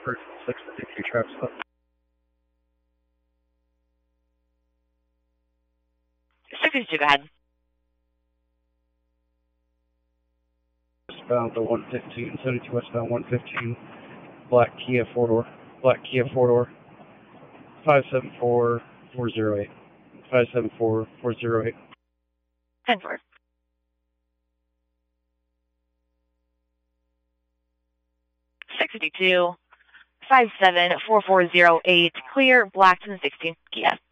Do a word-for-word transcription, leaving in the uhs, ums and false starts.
for six fifty-three traffic stop. six fifty-two, go ahead. Westbound to one fifteen, seventy-two westbound one fifteen, black Kia four-door, black Kia four-door, five seven four, four zero eight, five seven four, four zero eight. ten four. six fifty-two, five seven four four zero eight, clear, Blackton sixteen, Kia.